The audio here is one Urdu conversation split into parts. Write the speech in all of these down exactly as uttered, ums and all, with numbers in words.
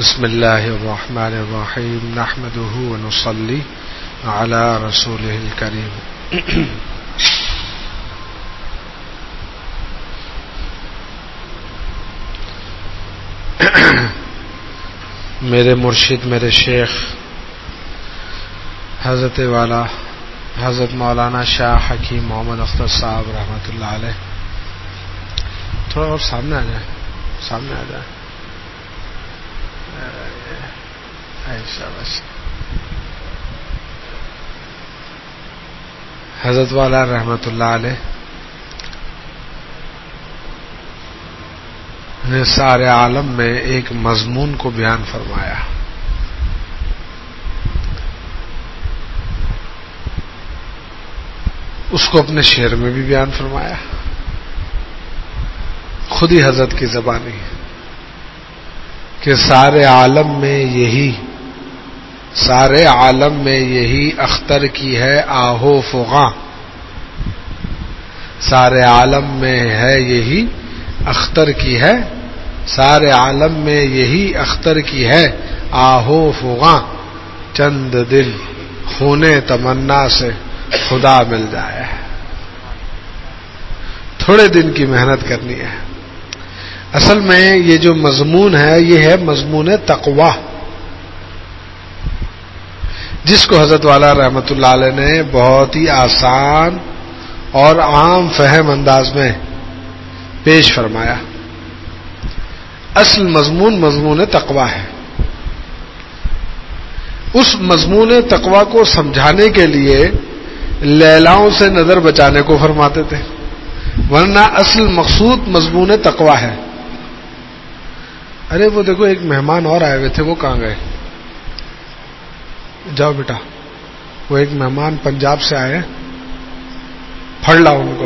بسم اللہ الرحمن الرحیم نحمده ونصلی علی رسوله الکریم. میرے مرشد میرے شیخ حضرت والا حضرت مولانا شاہ حکیم محمد اختر صاحب رحمۃ اللہ علیہ، تھوڑا اور سامنے آ جائے سامنے آ جائے حضرت والا رحمۃ اللہ علیہ نے سارے عالم میں ایک مضمون کو بیان فرمایا. اس کو اپنے شعر میں بھی بیان فرمایا، خود ہی حضرت کی زبانی کہ سارے عالم میں یہی سارے عالم میں یہی اختر کی ہے آہو فغاں، سارے عالم میں ہے یہی اختر کی ہے سارے عالم میں یہی اختر کی ہے آہو فغاں، چند دل خونے تمنا سے خدا مل جائے. تھوڑے دن کی محنت کرنی ہے. اصل میں یہ جو مضمون ہے یہ ہے مضمون تقوی، جس کو حضرت والا رحمۃ اللہ علیہ نے بہت ہی آسان اور عام فہم انداز میں پیش فرمایا. اصل مضمون مضمون تقوی ہے. اس مضمون تقوی کو سمجھانے کے لیے لیلاؤں سے نظر بچانے کو فرماتے تھے، ورنہ اصل مقصود مضمون تقوی ہے. ارے وہ دیکھو ایک مہمان اور آئے ہوئے تھے، وہ کہاں گئے؟ جاؤ بیٹا، وہ ایک مہمان پنجاب سے آئے، پڑھ لاؤ ان کو،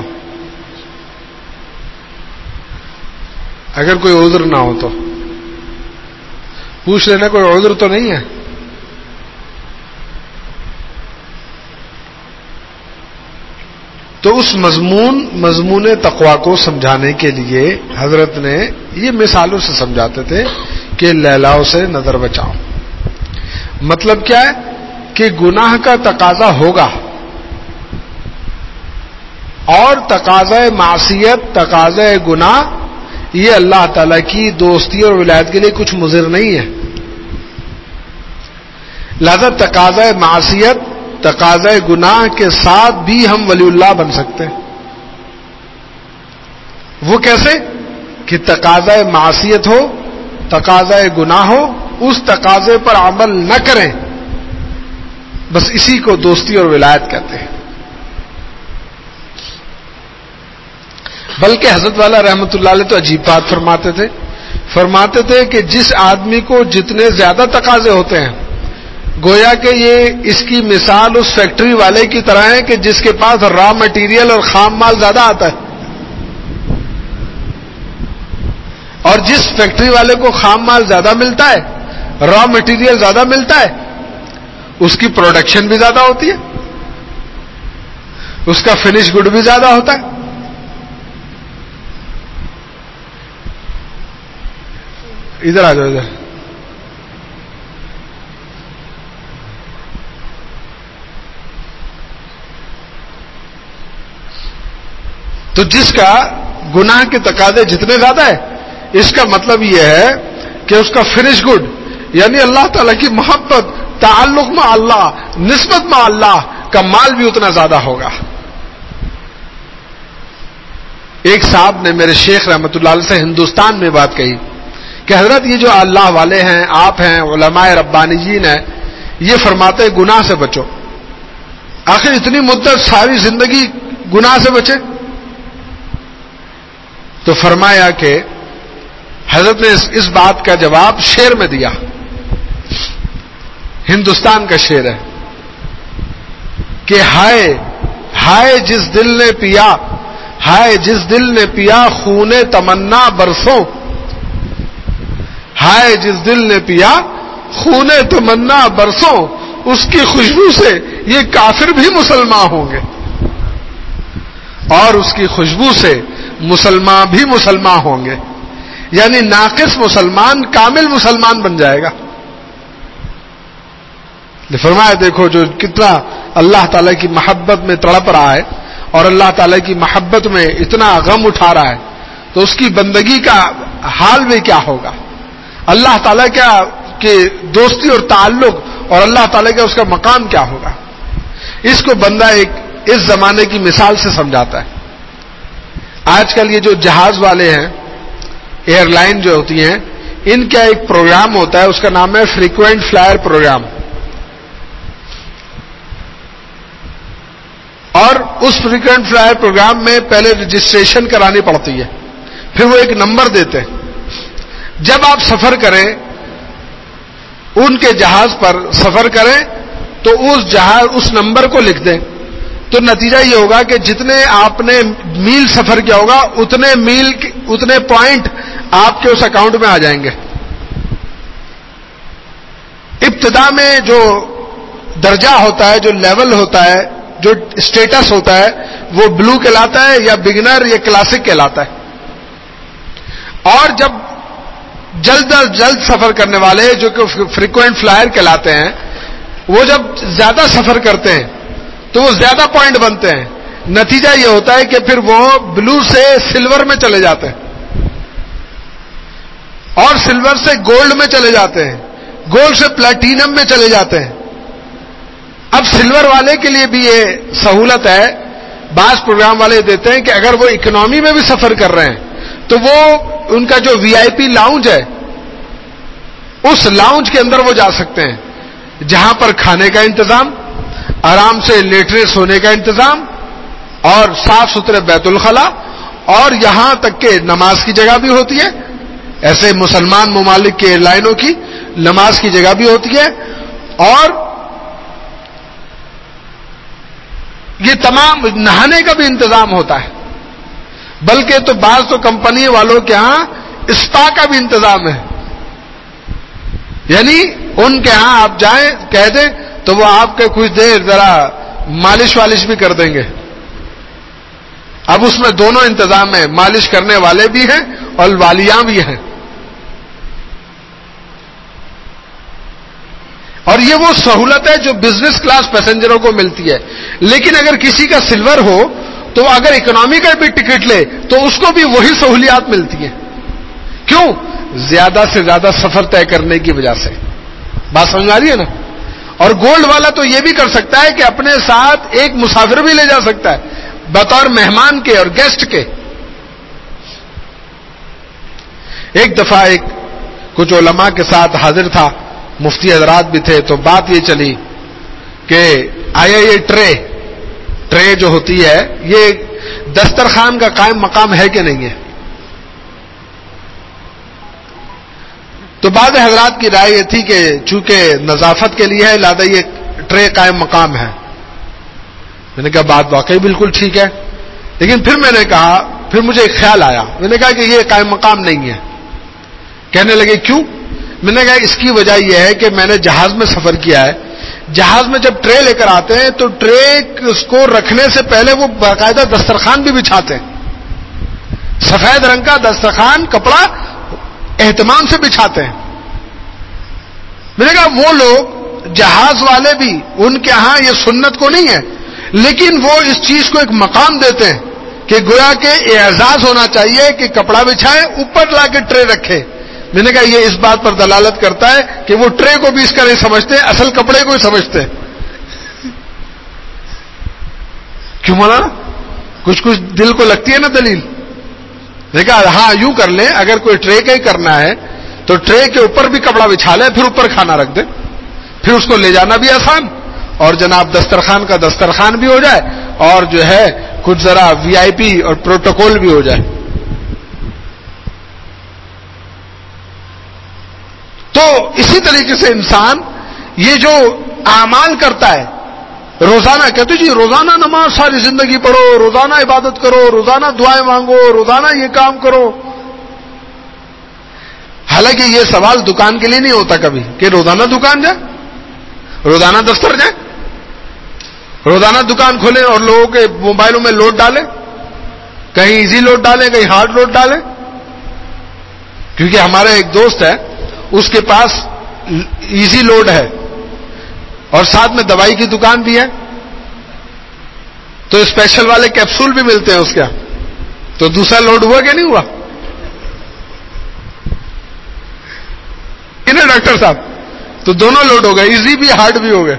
اگر کوئی عذر نہ ہو تو پوچھ لینا کوئی عذر تو نہیں ہے. تو اس مضمون مضمون تقوی کو سمجھانے کے لیے حضرت نے یہ مثالوں سے سمجھاتے تھے کہ لیلاؤں سے نظر بچاؤ. مطلب کیا ہے کہ گناہ کا تقاضا ہوگا اور تقاضا معصیت تقاضا گناہ یہ اللہ تعالی کی دوستی اور ولایت کے لیے کچھ مضر نہیں ہے. لہذا تقاضا معصیت تقاضا گناہ کے ساتھ بھی ہم ولی اللہ بن سکتے ہیں. وہ کیسے کہ تقاضا معصیت ہو تقاضا گناہ ہو، اس تقاضے پر عمل نہ کریں، بس اسی کو دوستی اور ولایت کہتے ہیں. بلکہ حضرت والا رحمۃ اللہ علیہ تو عجیب بات فرماتے تھے فرماتے تھے کہ جس آدمی کو جتنے زیادہ تقاضے ہوتے ہیں، گویا کہ یہ اس کی مثال اس فیکٹری والے کی طرح ہے کہ جس کے پاس را مٹیریل اور خام مال زیادہ آتا ہے، اور جس فیکٹری والے کو خام مال زیادہ ملتا ہے، را مٹیریل زیادہ ملتا ہے، اس کی پروڈکشن بھی زیادہ ہوتی ہے، اس کا فنش گڈ بھی زیادہ ہوتا ہے. ادھر آ جاؤ ادھر. تو جس کا گناہ کے تقاضے جتنے زیادہ ہے، اس کا مطلب یہ ہے کہ اس کا فنش گڈ یعنی اللہ تعالی کی محبت، تعلق مع اللہ، نسبت مع اللہ کا مال بھی اتنا زیادہ ہوگا. ایک صاحب نے میرے شیخ رحمۃ اللہ علیہ سے ہندوستان میں بات کہی کہ حضرت یہ جو اللہ والے ہیں، آپ ہیں، علماء ربانیین ہیں، یہ فرماتے ہیں گناہ سے بچو. آخر اتنی مدت ساری زندگی گناہ سے بچے؟ تو فرمایا کہ حضرت نے اس بات کا جواب شعر میں دیا. ہندوستان کا شعر ہے کہ ہائے ہائے جس دل نے پیا ہائے جس دل نے پیا خون تمنا برسوں ہائے جس دل نے پیا خون تمنا برسوں اس کی خوشبو سے یہ کافر بھی مسلمان ہوں گے اور اس کی خوشبو سے مسلمان بھی مسلمان ہوں گے. یعنی ناقص مسلمان کامل مسلمان بن جائے گا. فرمایا دیکھو جو کتنا اللہ تعالیٰ کی محبت میں تڑپ رہا ہے اور اللہ تعالیٰ کی محبت میں اتنا غم اٹھا رہا ہے تو اس کی بندگی کا حال بھی کیا ہوگا, اللہ تعالیٰ کیا کہ دوستی اور تعلق اور اللہ تعالیٰ کا اس کا مقام کیا ہوگا. اس کو بندہ ایک اس زمانے کی مثال سے سمجھاتا ہے. آج کل یہ جو جہاز والے ہیں, ایئر لائن جو ہوتی ہیں, ان کا ایک پروگرام ہوتا ہے, اس کا نام ہے فریکوینٹ فلائر پروگرام. اور اس فریکوینٹ فلائر پروگرام میں پہلے رجسٹریشن کرانی پڑتی ہے, پھر وہ ایک نمبر دیتے ہیں. جب آپ سفر کریں, ان کے جہاز پر سفر کریں تو اس جہاز اس نمبر کو لکھ دیں, تو نتیجہ یہ ہوگا کہ جتنے آپ نے میل سفر کیا ہوگا اتنے میل اتنے پوائنٹ آپ کے اس اکاؤنٹ میں آ جائیں گے. ابتدا میں جو درجہ ہوتا ہے, جو لیول ہوتا ہے, جو اسٹیٹس ہوتا ہے, وہ بلو کہلاتا ہے یا بگنر یا کلاسک کہلاتا ہے. اور جب جلد از جلد سفر کرنے والے جو کہ فریکوینٹ فلائر کہلاتے ہیں, وہ جب زیادہ سفر کرتے ہیں تو وہ زیادہ پوائنٹ بنتے ہیں. نتیجہ یہ ہوتا ہے کہ پھر وہ بلو سے سلور میں چلے جاتے ہیں اور سلور سے گولڈ میں چلے جاتے ہیں, گولڈ سے پلاٹینم میں چلے جاتے ہیں. اب سلور والے کے لیے بھی یہ سہولت ہے, بعض پروگرام والے دیتے ہیں کہ اگر وہ اکنامی میں بھی سفر کر رہے ہیں تو وہ ان کا جو وی آئی پی لاؤنج ہے اس لاؤنج کے اندر وہ جا سکتے ہیں, جہاں پر کھانے کا انتظام, آرام سے لیٹنے سونے کا انتظام اور صاف ستھرے بیت الخلا, اور یہاں تک کہ نماز کی جگہ بھی ہوتی ہے. ایسے مسلمان ممالک کے ایئر لائنوں کی نماز کی جگہ بھی ہوتی ہے, اور یہ تمام نہانے کا بھی انتظام ہوتا ہے. بلکہ تو بعض تو کمپنی والوں کے ہاں اسپا کا بھی انتظام ہے, یعنی ان کے ہاں آپ جائیں کہہ دیں تو وہ آپ کے کچھ دیر ذرا مالش والش بھی کر دیں گے. اب اس میں دونوں انتظام ہیں, مالش کرنے والے بھی ہیں اور والیاں بھی ہیں. اور یہ وہ سہولت ہے جو بزنس کلاس پیسنجروں کو ملتی ہے. لیکن اگر کسی کا سلور ہو تو اگر اکنامی کا بھی ٹکٹ لے تو اس کو بھی وہی سہولیات ملتی ہیں. کیوں؟ زیادہ سے زیادہ سفر طے کرنے کی وجہ سے. بات سمجھ آ رہی ہے نا؟ اور گولڈ والا تو یہ بھی کر سکتا ہے کہ اپنے ساتھ ایک مسافر بھی لے جا سکتا ہے بطور مہمان کے اور گیسٹ کے. ایک دفعہ ایک کچھ علماء کے ساتھ حاضر تھا, مفتی حضرات بھی تھے, تو بات یہ چلی کہ آیا یہ ٹرے ٹرے جو ہوتی ہے یہ دسترخوان کا قائم مقام ہے کہ نہیں ہے. تو بعض حضرات کی رائے یہ تھی کہ چونکہ نظافت کے لیے ہے لہذا یہ ٹرے قائم مقام ہے. میں نے کہا بات واقعی بالکل ٹھیک ہے, لیکن پھر میں نے کہا پھر مجھے ایک خیال آیا. میں نے کہا کہ یہ قائم مقام نہیں ہے. کہنے لگے کیوں؟ میں نے کہا اس کی وجہ یہ ہے کہ میں نے جہاز میں سفر کیا ہے, جہاز میں جب ٹرے لے کر آتے ہیں تو ٹرے اس کو رکھنے سے پہلے وہ باقاعدہ دسترخوان بھی بچھاتے ہیں, سفید رنگ کا دسترخوان کپڑا اہتمام سے بچھاتے ہیں. میں نے کہا وہ لوگ جہاز والے بھی ان کے ہاں یہ سنت کو نہیں ہے, لیکن وہ اس چیز کو ایک مقام دیتے ہیں کہ گویا کہ اعزاز ہونا چاہیے کہ کپڑا بچھائے اوپر لا کے ٹرے رکھے. میں نے کہا یہ اس بات پر دلالت کرتا ہے کہ وہ ٹرے کو بھی اس کا نہیں سمجھتے, اصل کپڑے کو ہی سمجھتے ہیں. کیوں مولا کچھ کچھ دل کو لگتی ہے نا دلیل. میں نے کہا ہاں یوں کر لیں, اگر کوئی ٹرے کا ہی کرنا ہے تو ٹرے کے اوپر بھی کپڑا بچھا لیں, پھر اوپر کھانا رکھ دیں, پھر اس کو لے جانا بھی آسان, اور جناب دسترخوان کا دسترخوان بھی ہو جائے اور جو ہے کچھ ذرا وی آئی پی اور پروٹوکول بھی ہو جائے. تو اسی طریقے سے انسان یہ جو اعمال کرتا ہے روزانہ, کہتے جی روزانہ نماز ساری زندگی پڑھو, روزانہ عبادت کرو, روزانہ دعائیں مانگو, روزانہ یہ کام کرو. حالانکہ یہ سوال دکان کے لیے نہیں ہوتا کبھی کہ روزانہ دکان جائے, روزانہ دفتر جائیں, روزانہ دکان کھولیں اور لوگوں کے موبائلوں میں لوڈ ڈالیں, کہیں ایزی لوڈ ڈالیں, کہیں ہارڈ لوڈ ڈالیں. کیونکہ ہمارا ایک دوست ہے, اس کے پاس ایزی لوڈ ہے اور ساتھ میں دوائی کی دکان بھی ہے, تو اسپیشل والے کیپسول بھی ملتے ہیں اس کے, تو دوسرا لوڈ ہوا کہ نہیں ہوا؟ نہیں ڈاکٹر صاحب, تو دونوں لوڈ ہو گئے, ایزی بھی ہارڈ بھی ہو گئے.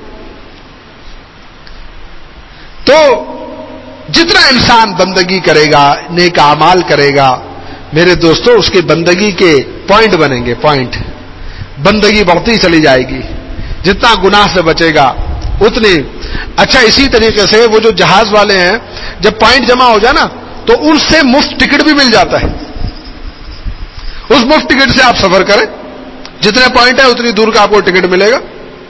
تو جتنا انسان بندگی کرے گا, نیک اعمال کرے گا, میرے دوستو اس کی بندگی کے پوائنٹ بنیں گے, پوائنٹ, بندگی بڑھتی چلی جائے گی. جتنا گناہ سے بچے گا اتنی. اچھا اسی طریقے سے وہ جو جہاز والے ہیں, جب پوائنٹ جمع ہو جائے نا تو ان سے مفت ٹکٹ بھی مل جاتا ہے. اس مفت ٹکٹ سے آپ سفر کریں, جتنے پوائنٹ ہے اتنی دور کا آپ کو ٹکٹ ملے گا.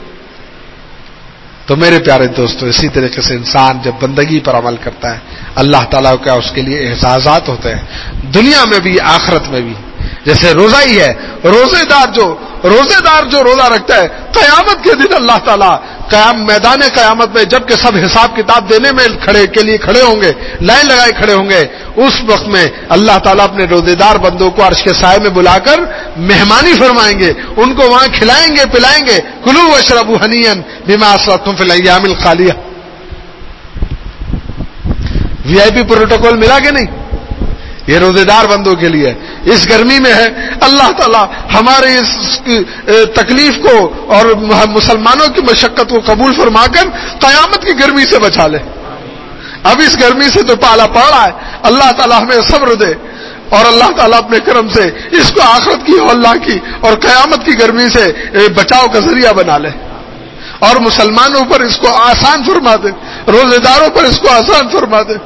تو میرے پیارے دوستو, اسی طریقے سے انسان جب بندگی پر عمل کرتا ہے, اللہ تعالیٰ کا اس کے لیے احساسات ہوتے ہیں, دنیا میں بھی آخرت میں بھی. جیسے روزہ ہی ہے, روزے دار جو روزے دار جو روزہ رکھتا ہے, قیامت کے دن اللہ تعالیٰ قیام میدان قیامت میں جب کہ سب حساب کتاب دینے میں کھڑے کے لیے کھڑے ہوں گے, لائن لگائے کھڑے ہوں گے, اس وقت میں اللہ تعالیٰ اپنے روزے دار بندوں کو عرش کے سائے میں بلا کر مہمانی فرمائیں گے, ان کو وہاں کھلائیں گے پلائیں گے. کلوا واشربوا ہنیئا بما اسرفتم فی الایام الخالیہ. وی آئی پی پروٹوکول ملا کہ نہیں؟ یہ روزے دار بندوں کے لیے. اس گرمی میں ہے, اللہ تعالیٰ ہمارے اس تکلیف کو اور مسلمانوں کی مشقت کو قبول فرما کر قیامت کی گرمی سے بچا لے. اب اس گرمی سے تو پالا پڑ رہا ہے, اللہ تعالیٰ ہمیں صبر دے, اور اللہ تعالیٰ اپنے کرم سے اس کو آخرت کی اور اللہ کی اور قیامت کی گرمی سے بچاؤ کا ذریعہ بنا لے, اور مسلمانوں پر اس کو آسان فرما دے, روزے داروں پر اس کو آسان فرما دے.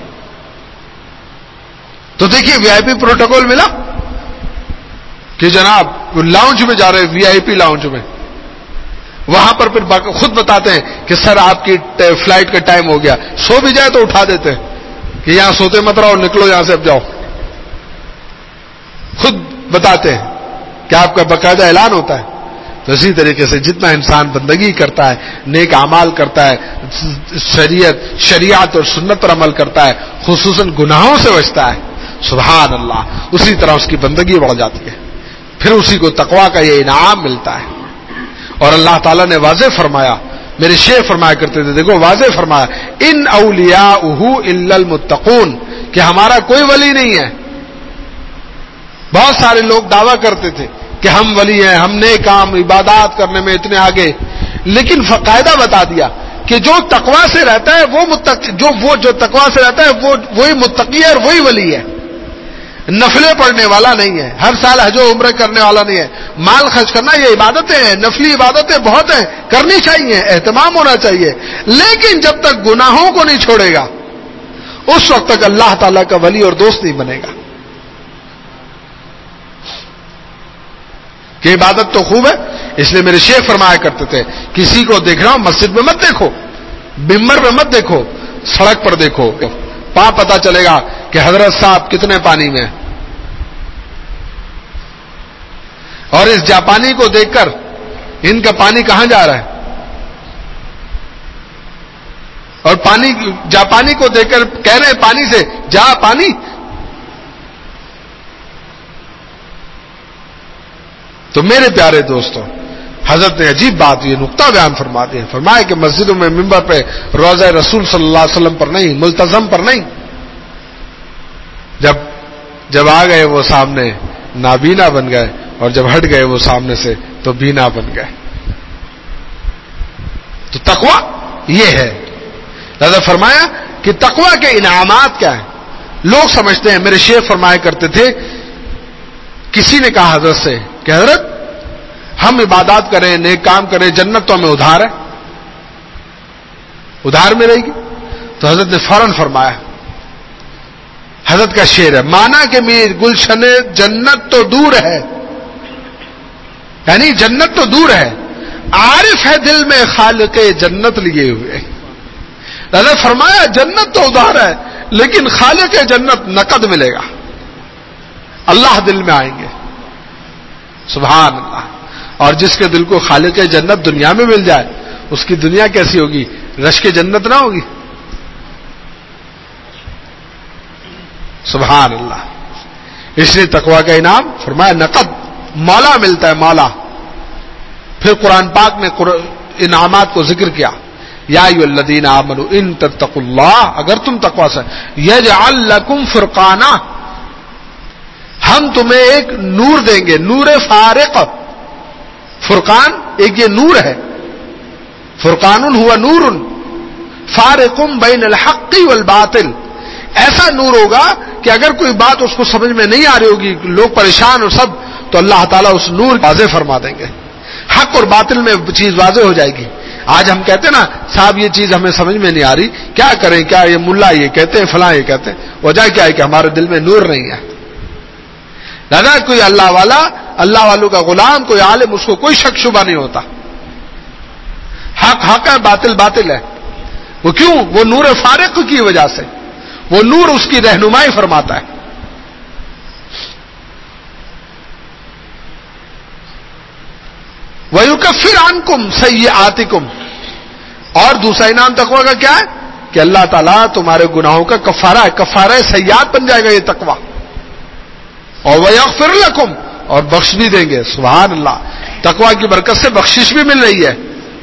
تو دیکھیے وی آئی پی پروٹوکول ملا کہ جناب لاؤنج میں جا رہے, وی آئی پی لاؤنج میں, وہاں پر پھر خود بتاتے ہیں کہ سر آپ کی فلائٹ کا ٹائم ہو گیا, سو بھی جائے تو اٹھا دیتے ہیں کہ یہاں سوتے مت رہو, نکلو یہاں سے, اب جاؤ. خود بتاتے ہیں کہ آپ کا باقاعدہ اعلان ہوتا ہے. تو اسی طریقے سے جتنا انسان بندگی کرتا ہے, نیک اعمال کرتا ہے, شریعت شریعت اور سنت پر عمل کرتا ہے, خصوصاً گناہوں سے بچتا ہے, سبحان اللہ, اسی طرح اس کی بندگی بڑھ جاتی ہے. پھر اسی کو تقویٰ کا یہ انعام ملتا ہے. اور اللہ تعالیٰ نے واضح فرمایا, میرے شیخ فرمایا کرتے تھے, دیکھو واضح فرمایا, ان اولیاءہ الا المتقون, کہ ہمارا کوئی ولی نہیں ہے. بہت سارے لوگ دعویٰ کرتے تھے کہ ہم ولی ہیں, ہم نے کام عبادات کرنے میں اتنے آگے, لیکن فقاعدہ بتا دیا کہ جو تقویٰ سے رہتا ہے وہ متقی, جو وہ جو تقویٰ سے رہتا ہے وہ وہی متقی ہے اور وہی ولی ہے. نفلیں پڑھنے والا نہیں ہے, ہر سال حج و عمرہ کرنے والا نہیں ہے. مال خرچ کرنا یہ عبادتیں ہیں, نفلی عبادتیں بہت ہیں, کرنی چاہیے, اہتمام ہونا چاہیے, لیکن جب تک گناہوں کو نہیں چھوڑے گا اس وقت تک اللہ تعالیٰ کا ولی اور دوست نہیں بنے گا. کہ عبادت تو خوب ہے, اس لیے میرے شیخ فرمایا کرتے تھے, کسی کو دیکھ رہا ہو مسجد میں مت دیکھو, ممبر پہ مت دیکھو, سڑک پر دیکھو, وہاں پتا چلے گا کہ حضرت صاحب کتنے پانی میں. اور اس جاپانی کو دیکھ کر ان کا پانی کہاں جا رہا ہے, اور پانی جاپانی کو دیکھ کر کہہ رہے ہیں پانی سے جا پانی. تو میرے پیارے دوستوں, حضرت نے عجیب بات یہ نقطہ بیان فرما دیا, فرمایا کہ مسجدوں میں منبر پہ روضہ رسول صلی اللہ علیہ وسلم پر نہیں, ملتزم پر نہیں. جب جب آ گئے وہ سامنے نابینا بن گئے, اور جب ہٹ گئے وہ سامنے سے تو بینا بن گئے. تو تقویٰ یہ ہے. لہذا فرمایا کہ تقویٰ کے انعامات کیا ہیں. لوگ سمجھتے ہیں, میرے شیخ فرمایا کرتے تھے, کسی نے کہا حضرت سے کہ حضرت ہم عبادات کریں, نیک کام کریں, جنت تو ہمیں ادھار ہے, ادھار میں رہے گی. تو حضرت نے فوراً فرمایا, حضرت کا شعر ہے, مانا کہ میر گلشن جنت تو دور ہے, یعنی جنت تو دور ہے, عارف ہے دل میں خالق جنت لیے ہوئے. حضرت فرمایا جنت تو ادھار ہے لیکن خالق جنت نقد ملے گا, اللہ دل میں آئیں گے. سبحان اللہ. اور جس کے دل کو خالق جنت دنیا میں مل جائے اس کی دنیا کیسی ہوگی, رشک جنت نہ ہوگی. سبحان اللہ. اس لیے تقوی کا انعام فرمایا نقد مولا ملتا ہے مولا. پھر قرآن پاک نے انعامات کو ذکر کیا. یا ایھا الذین آمنوا ان تتقوا اللہ, اگر تم تقوی سے, یجعل لکم فرقانا, ہم تمہیں ایک نور دیں گے, نور فارق. فرقان ایک یہ نور ہے, فرقان ہوا نور فارق بین الحق والباطل. ایسا نور ہوگا کہ اگر کوئی بات اس کو سمجھ میں نہیں آ رہی ہوگی, لوگ پریشان اور سب, تو اللہ تعالیٰ اس نور واضح فرما دیں گے, حق اور باطل میں چیز واضح ہو جائے گی. آج ہم کہتے ہیں نا صاحب یہ چیز ہمیں سمجھ میں نہیں آ رہی, کیا کریں, کیا یہ ملا یہ کہتے ہیں, فلاں یہ کہتے ہیں, وجہ کیا ہے کہ ہمارے دل میں نور نہیں ہے. لہذا کوئی اللہ والا, اللہ والوں کا غلام, کوئی عالم, اس کو کوئی شک شبہ نہیں ہوتا. حق حق ہے, باطل باطل ہے. وہ کیوں؟ وہ نور فارق کی وجہ سے, وہ نور اس کی رہنمائی فرماتا ہے. وَيُكَفِّرْ عَنْكُمْ سَيِّئَاتِكُمْ, اور دوسرا انعام تقوی کا کیا ہے کہ اللہ تعالیٰ تمہارے گناہوں کا کفارہ ہے, کفارہ سیئات بن جائے گا یہ تقوی. اور وَيَغْفِرْ لَكُمْ, اور بخش بھی دیں گے. سبحان اللہ, تقوی کی برکت سے بخشش بھی مل رہی ہے.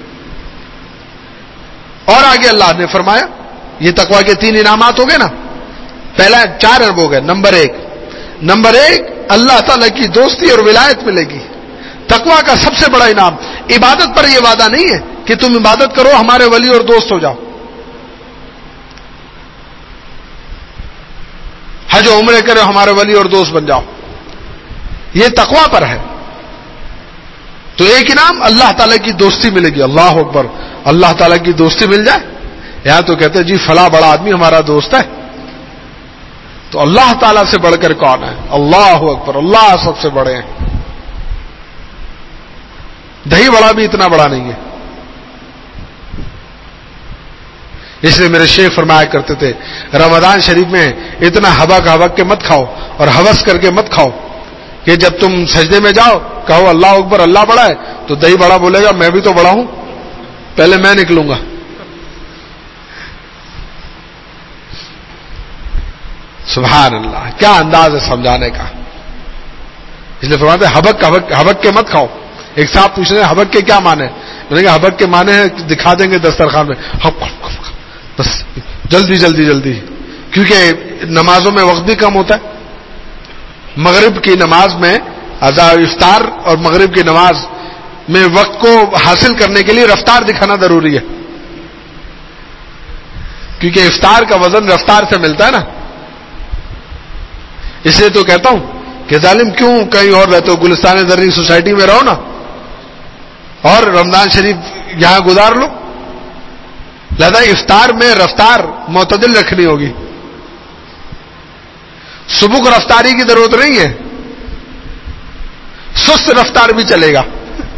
اور آگے اللہ نے فرمایا, یہ تقوی کے تین انعامات ہو گئے نا, پہلا چار ارب ہو گئے. نمبر ایک نمبر ایک اللہ تعالیٰ کی دوستی اور ولایت ملے گی. تقوی کا سب سے بڑا انعام. عبادت پر یہ وعدہ نہیں ہے کہ تم عبادت کرو ہمارے ولی اور دوست ہو جاؤ, حج و عمرے کرو ہمارے ولی اور دوست بن جاؤ, یہ تقوی پر ہے. تو ایک انعام اللہ تعالیٰ کی دوستی ملے گی. اللہ اکبر, اللہ تعالیٰ کی دوستی مل جائے. یہاں تو کہتے ہیں جی فلاں بڑا آدمی ہمارا دوست ہے, تو اللہ تعالیٰ سے بڑھ کر کون ہے؟ اللہ اکبر, اللہ سب سے بڑے ہیں. دہی بڑا بھی اتنا بڑا نہیں ہے. اس لیے میرے شیخ فرمایا کرتے تھے رمضان شریف میں اتنا ہبک ہبک کے مت کھاؤ اور ہوس کر کے مت کھاؤ کہ جب تم سجدے میں جاؤ کہو اللہ اکبر, اللہ بڑا ہے, تو دہی بڑا بولے گا میں بھی تو بڑا ہوں, پہلے میں نکلوں گا. سبحان اللہ, کیا انداز ہے سمجھانے کا. اس لیے فرماتے ہیں ہبک ہبک ہبک کے مت کھاؤ. ایک صاحب پوچھ رہے ہیں حبک کے کیا معنی ہے؟ میں نے کہا حبک کے معنی ہے دکھا دیں گے دسترخوان میں, بس جلدی جلدی جلدی, کیونکہ نمازوں میں وقت بھی کم ہوتا ہے. مغرب کی نماز میں افطار اور مغرب کی نماز میں وقت کو حاصل کرنے کے لیے رفتار دکھانا ضروری ہے, کیونکہ افطار کا وزن رفتار سے ملتا ہے نا. اس لیے تو کہتا ہوں کہ ظالم کیوں کہیں اور رہتے ہو, گلستان زرعی سوسائٹی میں رہو نا, اور رمضان شریف یہاں گزار لو. لہذا افطار میں رفتار معتدل رکھنی ہوگی. صبح کو رفتاری کی ضرورت نہیں ہے, سست رفتار بھی چلے گا.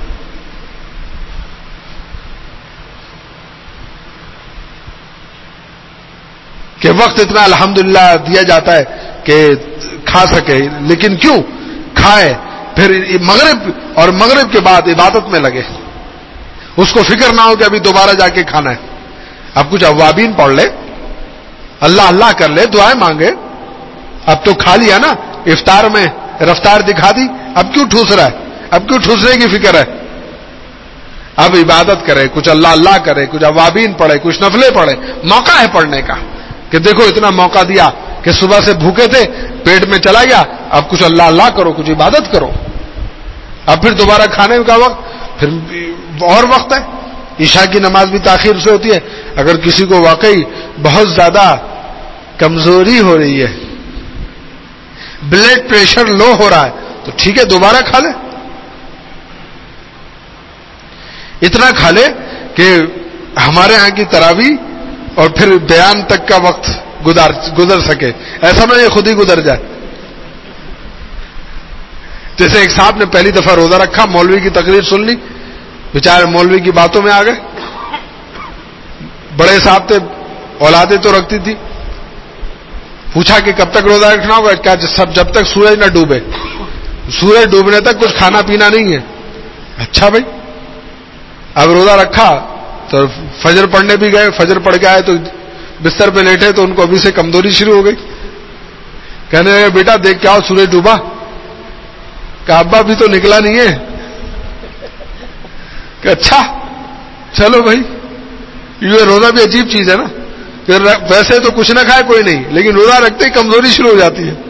کہ وقت اتنا الحمدللہ دیا جاتا ہے کہ کھا سکے, لیکن کیوں کھائے پھر مغرب اور مغرب کے بعد عبادت میں لگے, اس کو فکر نہ ہو کہ ابھی دوبارہ جا کے کھانا ہے. اب کچھ اوابین پڑھ لے, اللہ اللہ کر لے, دعائیں مانگے. اب تو کھا لیا نا, افطار میں رفتار دکھا دی, اب کیوں ٹھوس رہا ہے, اب کیوں ٹھوسنے کی فکر ہے. اب عبادت کرے, کچھ اللہ اللہ کرے, کچھ اوابین پڑھے, کچھ نفلیں پڑھے. موقع ہے پڑھنے کا کہ دیکھو اتنا موقع دیا کہ صبح سے بھوکے تھے, پیٹ میں چلا گیا, اب کچھ اللہ اللہ کرو, کچھ عبادت کرو. اب پھر دوبارہ کھانے کا وقت, پھر اور وقت ہے. عشاء کی نماز بھی تاخیر سے ہوتی ہے. اگر کسی کو واقعی بہت زیادہ کمزوری ہو رہی ہے, بلڈ پریشر لو ہو رہا ہے, تو ٹھیک ہے دوبارہ کھا لے. اتنا کھا لے کہ ہمارے ہاں کی تراویح اور پھر بیان تک کا وقت گزار گزر سکے. ایسا نہ یہ خود ہی گزر جائے. جیسے ایک صاحب نے پہلی دفعہ روزہ رکھا, مولوی کی تقریر سن لی, بیچارے مولوی کی باتوں میں آ گئے. بڑے صاحب تھے, اولادیں تو رکھتی تھی. پوچھا کہ کب تک روزہ رکھنا ہوگا, کیا سب جب تک سورج نہ ڈوبے, سورج ڈوبنے تک کچھ کھانا پینا نہیں ہے. اچھا بھائی, اب روزہ رکھا تو فجر پڑھنے بھی گئے, فجر پڑھ کے آئے تو بستر پہ لیٹے تو ان کو ابھی سے کمزوری شروع ہو گئی. کہنے لگے بیٹا دیکھ کے آؤ سورج ڈوبا. کہا ابا بھی تو نکلا نہیں ہے. کہ اچھا چلو بھائی. یہ روزہ بھی عجیب چیز ہے نا, ویسے تو کچھ نہ کھائے کوئی نہیں, لیکن روزہ رکھتے ہی کمزوری شروع ہو جاتی ہے.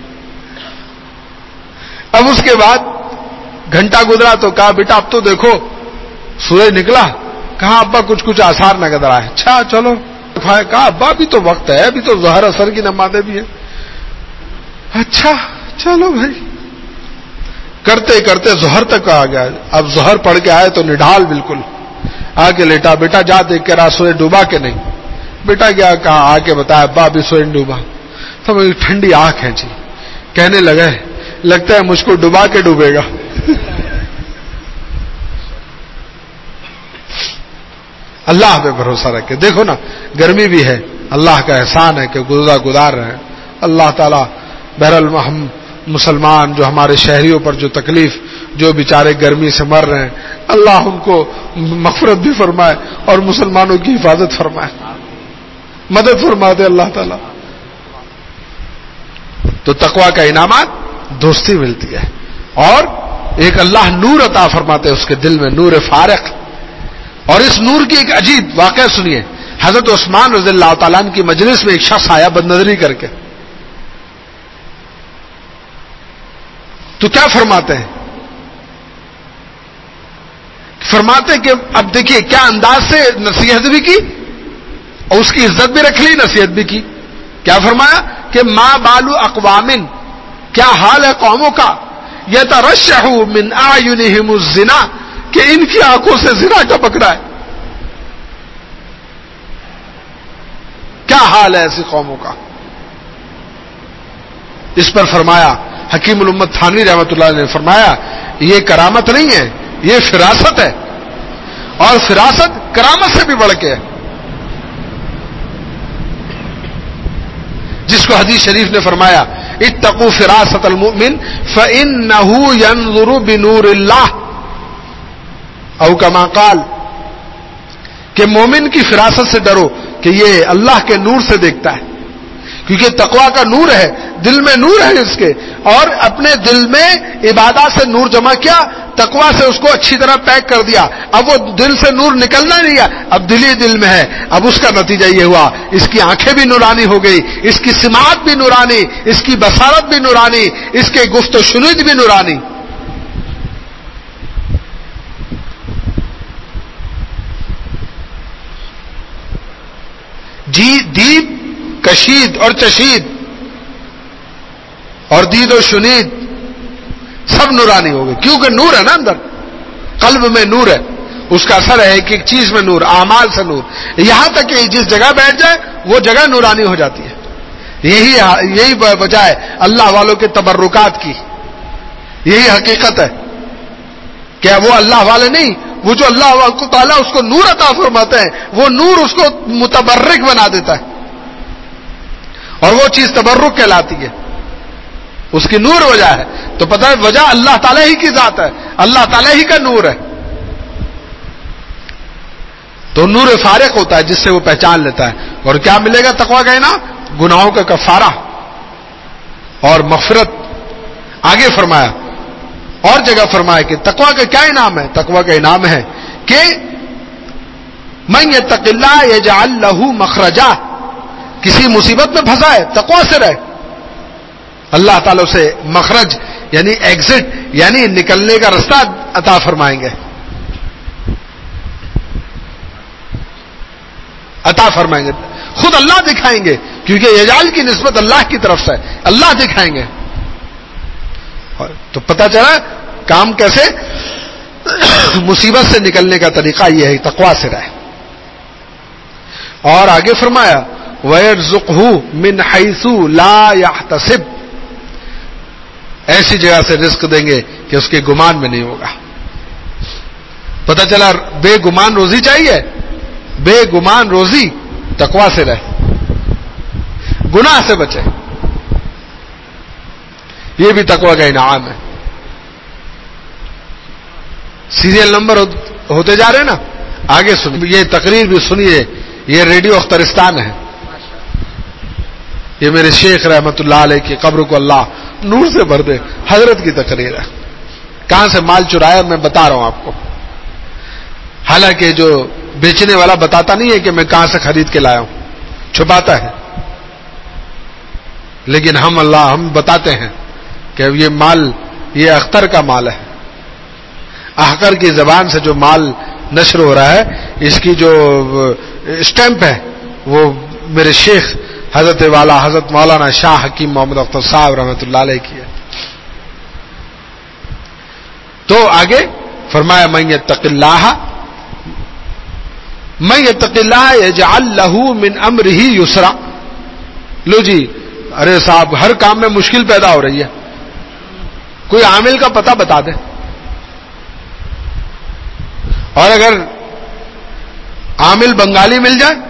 اب اس کے بعد گھنٹہ گزرا تو کہا بیٹا اب تو دیکھو سورج نکلا. کہا ابا کچھ کچھ آثار نظر آئے. اچھا چلو کھائے. کہا ابا بھی تو وقت ہے, ابھی تو ظہر اثر کی نمازیں بھی ہیں. اچھا چلو بھائی. کرتے کرتے ظہر تک آ گیا. اب ظہر پڑھ کے آئے تو نڈھال بالکل آ کے لیٹا. بیٹا جا دیکھ کے رہا سورج ڈوبا کہ نہیں. بیٹا کیا کہا آ کے بتایا ابا ابھی سورج ڈوبا. تو ٹھنڈی آنکھ کھینچی. کہنے لگے لگتا ہے مجھ کو ڈبا کے ڈوبے گا. اللہ پہ بھروسہ رکھے. دیکھو نا گرمی بھی ہے, اللہ کا احسان ہے کہ گزرا گزار رہے ہیں. اللہ تعالیٰ بہرحال ہم مسلمان جو ہمارے شہریوں پر جو تکلیف, جو بیچارے گرمی سے مر رہے ہیں, اللہ ان کو مغفرت بھی فرمائے اور مسلمانوں کی حفاظت فرمائے, مدد فرما دے اللہ تعالیٰ. تو تقویٰ کا انعامات دوستی ملتی ہے, اور ایک اللہ نور عطا فرماتے ہیں اس کے دل میں, نور فارق. اور اس نور کی ایک عجیب واقعہ سنیے. حضرت عثمان رضی اللہ تعالیٰ عنہ کی مجلس میں ایک شخص آیا بد نظری کر کے, تو کیا فرماتے ہیں؟ فرماتے کہ اب دیکھیے کیا انداز سے نصیحت بھی کی اور اس کی عزت بھی رکھ لی, نصیحت بھی کی. کیا فرمایا کہ ما بالو اقوامن, کیا حال ہے قوموں کا, یترشح من اعینہم الزنا, کہ ان کی آنکھوں سے زنا کا پکڑا ہے. کیا حال ہے ایسی قوموں کا. اس پر فرمایا حکیم الامت تھانوی رحمۃ اللہ نے فرمایا یہ کرامت نہیں ہے, یہ فراست ہے, اور فراست کرامت سے بھی بڑھ کے ہے. جس کو حدیث شریف نے فرمایا اتقوا فراست المؤمن فإنه ينظر بنور اللہ, او کما قال, کہ مومن کی فراست سے ڈرو کہ یہ اللہ کے نور سے دیکھتا ہے. کیونکہ تقویٰ کا نور ہے, دل میں نور ہے اس کے, اور اپنے دل میں عبادات سے نور جمع کیا, تقویٰ سے اس کو اچھی طرح پیک کر دیا. اب وہ دل سے نور نکلنا نہیں ہے, اب دل ہی دل میں ہے. اب اس کا نتیجہ یہ ہوا اس کی آنکھیں بھی نورانی ہو گئی, اس کی سماعت بھی نورانی, اس کی بصارت بھی نورانی, اس کے گفت و شنود بھی نورانی. جی دید کشید اور چشید اور دید و شنید سب نورانی ہو گئے, کیونکہ نور ہے نا اندر, قلب میں نور ہے, اس کا اثر ہے ایک ایک چیز میں نور, اعمال سے نور. یہاں تک کہ جس جگہ بیٹھ جائے وہ جگہ نورانی ہو جاتی ہے. یہی یہی وجہ ہے اللہ والوں کے تبرکات کی, یہی حقیقت ہے کہ وہ اللہ والے نہیں, وہ جو اللہ کو تعالیٰ اس کو نور عطا فرماتے ہیں, وہ نور اس کو متبرک بنا دیتا ہے, اور وہ چیز تبرک کہلاتی ہے, اس کی نور وجہ ہے. تو پتہ ہے وجہ اللہ تعالیٰ ہی کی ذات ہے, اللہ تعالیٰ ہی کا نور ہے. تو نور فارق ہوتا ہے جس سے وہ پہچان لیتا ہے. اور کیا ملے گا تقویٰ کا انعام؟ گناہوں کا کفارہ اور مغفرت. آگے فرمایا, اور جگہ فرمایا کہ تقویٰ کا کیا انعام ہے. تقویٰ کا انعام ہے کہ من یتق اللہ یجعل لہ مخرجا, کسی مصیبت میں پھنسا ہے تقویٰ سے رہے, اللہ تعالیٰ اسے مخرج یعنی ایگزٹ یعنی نکلنے کا راستہ عطا فرمائیں گے, عطا فرمائیں گے. خود اللہ دکھائیں گے, کیونکہ یجعل کی نسبت اللہ کی طرف سے, اللہ دکھائیں گے. تو پتہ چلا کام کیسے, مصیبت سے نکلنے کا طریقہ یہ ہے تقویٰ سے رہے. اور آگے فرمایا وَيَرْزُقْهُ مِنْ حَيْثُ لَا يَحْتَسِبْ, ایسی جگہ سے رزق دیں گے کہ اس کے گمان میں نہیں ہوگا. پتہ چلا بے گمان روزی چاہیے, بے گمان روزی تقویٰ سے رہے, گناہ سے بچے, یہ بھی تقویٰ کا انعام ہے. سیریل نمبر ہوتے جا رہے ہیں نا, آگے سنیے, یہ تقریر بھی سنیے, یہ ریڈیو اخترستان ہے. یہ میرے شیخ رحمت اللہ علیہ کی قبر کو اللہ نور سے بھر دے. حضرت کی تقریر ہے. کہاں سے مال چرایا میں بتا رہا ہوں آپ کو. حالانکہ جو بیچنے والا بتاتا نہیں ہے کہ میں کہاں سے خرید کے لایا ہوں, چھپاتا ہے. لیکن ہم اللہ ہم بتاتے ہیں کہ یہ مال یہ اختر کا مال ہے. اختر کی زبان سے جو مال نشر ہو رہا ہے اس کی جو اسٹیمپ ہے وہ میرے شیخ حضرت والا حضرت مولانا شاہ حکیم محمد اختر صاحب رحمۃ اللہ علیہ کی ہے. تو آگے فرمایا من یتق اللہ من یتق اللہ یجعل لہ من امرہ یسرا. لو جی ارے صاحب ہر کام میں مشکل پیدا ہو رہی ہے, کوئی عامل کا پتہ بتا دے. اور اگر عامل بنگالی مل جائے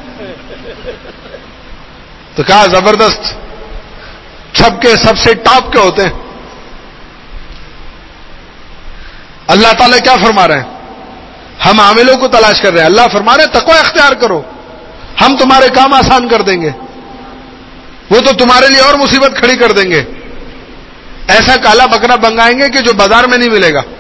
تو کیا زبردست, سب کے سب سے ٹاپ کے ہوتے ہیں. اللہ تعالیٰ کیا فرما رہے ہیں؟ ہم عاملوں کو تلاش کر رہے ہیں. اللہ فرما رہے ہیں تقوی اختیار کرو, ہم تمہارے کام آسان کر دیں گے. وہ تو تمہارے لیے اور مصیبت کھڑی کر دیں گے. ایسا کالا بکرا بنگائیں گے کہ جو بازار میں نہیں ملے گا.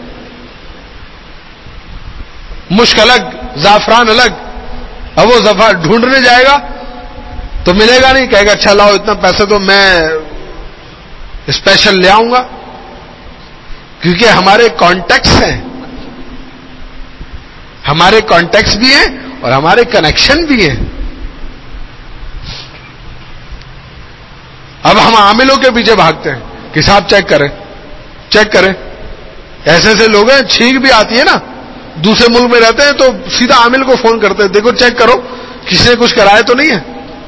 مشک الگ, زعفران الگ. اب وہ زفا ڈھونڈنے جائے گا تو ملے گا نہیں, کہے گا اچھا لاؤ اتنا پیسے تو میں اسپیشل لے آؤں گا. کیونکہ ہمارے کانٹیکٹس ہیں, ہمارے کانٹیکٹس بھی ہیں اور ہمارے کنیکشن بھی ہیں. اب ہم عاملوں کے پیچھے بھاگتے ہیں کہ صاحب چیک کریں چیک کریں. ایسے ایسے لوگ ہیں, چھینک بھی آتی ہے نا, دوسرے ملک میں رہتے ہیں تو سیدھا عامل کو فون کرتے ہیں, دیکھو چیک کرو کسی نے کچھ کرایا تو نہیں ہے.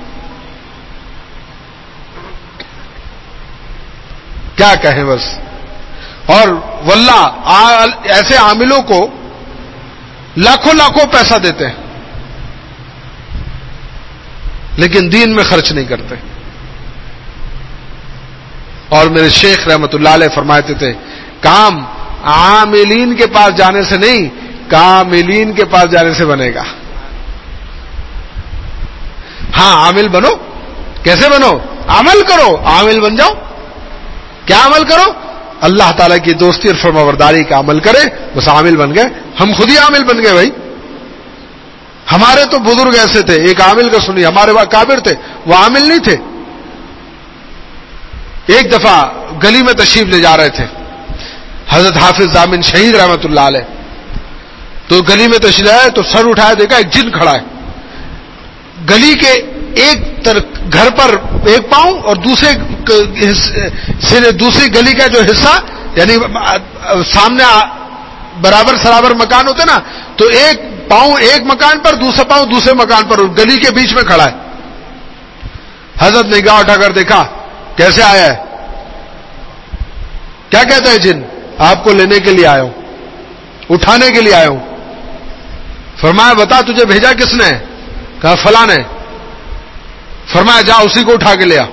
کیا کہیں بس. اور واللہ ایسے عاملوں کو لاکھوں لاکھوں پیسہ دیتے ہیں لیکن دین میں خرچ نہیں کرتے. اور میرے شیخ رحمت اللہ علیہ فرماتے تھے کام عاملین کے پاس جانے سے نہیں, کاملین کے پاس جانے سے بنے گا. ہاں عامل بنو, کیسے بنو؟ عمل کرو, عامل بن جاؤ. کیا عمل کرو؟ اللہ تعالیٰ کی دوستی اور فرمانبرداری کا عمل کرے, بس عامل بن گئے. ہم خود ہی عامل بن گئے بھائی. ہمارے تو بزرگ ایسے تھے, ایک عامل کا سنیے, ہمارے وہاں کابر تھے, وہ عامل نہیں تھے. ایک دفعہ گلی میں تشریف لے جا رہے تھے حضرت حافظ ضامن شہید رحمت اللہ علیہ. تو گلی میں تشریف آئے تو سر اٹھایا, دیکھا ایک جن کھڑا ہے. گلی کے ایک گھر پر ایک پاؤں اور دوسرے دوسری گلی کا جو حصہ یعنی سامنے برابر سرابر مکان ہوتے نا, تو ایک پاؤں ایک مکان پر, دوسرا پاؤں دوسرے مکان پر, گلی کے بیچ میں کھڑا ہے. حضرت نے نگاہ اٹھا کر دیکھا کیسے آیا ہے, کیا کہتا ہے جن, آپ کو لینے کے لیے آیا ہوں, اٹھانے کے لیے آیا ہوں. فرمایا بتا تجھے بھیجا کس نے؟ کہا فلاں نے. فرمایا جا اسی کو اٹھا کے لیا.